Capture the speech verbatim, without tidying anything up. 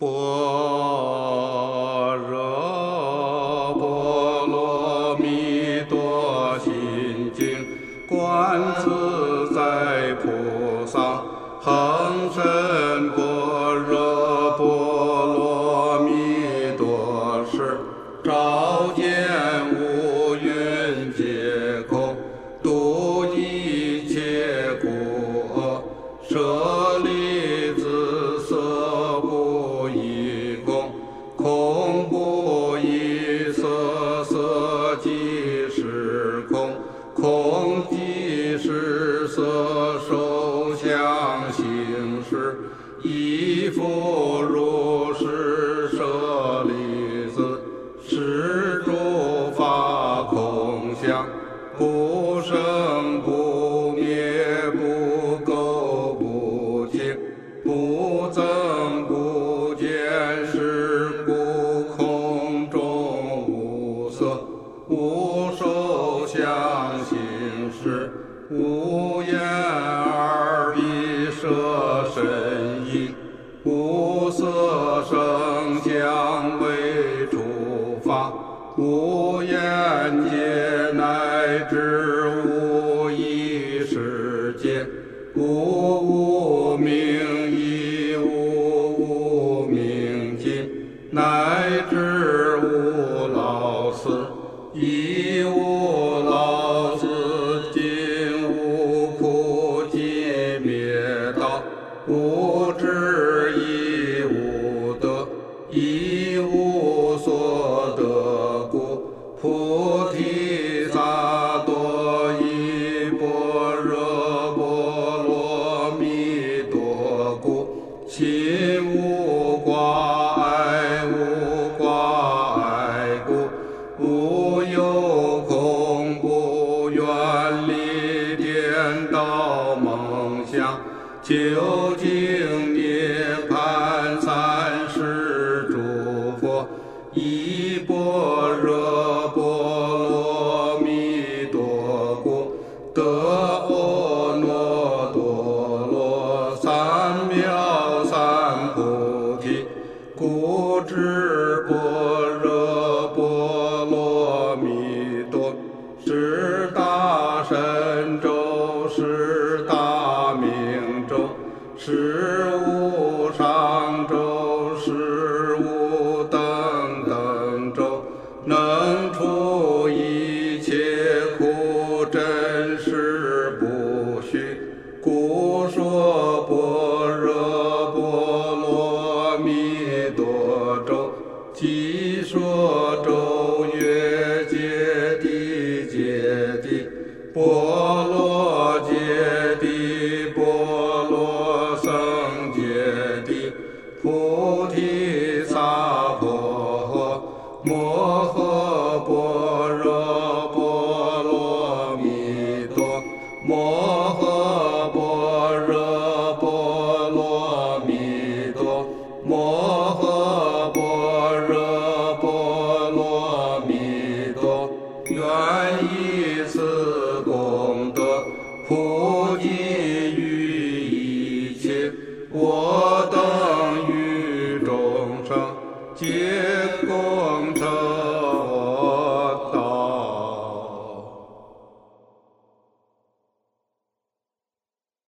般若波罗蜜多心经，观自在菩萨恒深般若波罗蜜多时，照见五蕴皆空，度一切苦厄，舍利子色不异空，空不异色，色即是空，空即是色，受想行识亦复如是，舍利子，是诸法空相，不生不灭，不垢不净，不增不减，是故空中无色，无受想行识，无眼耳鼻舌身意，无色声香味触法，无眼界，乃至无意识界，无无明亦无无明尽，乃至无老死亦无老死尽，无苦集灭道，无智亦无得，亦无所得故，菩提萨埵依般若波罗蜜多故，心无挂碍，无挂碍故，无有空，不远离颠倒梦想，究竟涅槃，三世诸佛依般若波罗蜜多故，得阿耨多罗三藐三菩提，故知般若波罗蜜多是大神咒，是大明咒，是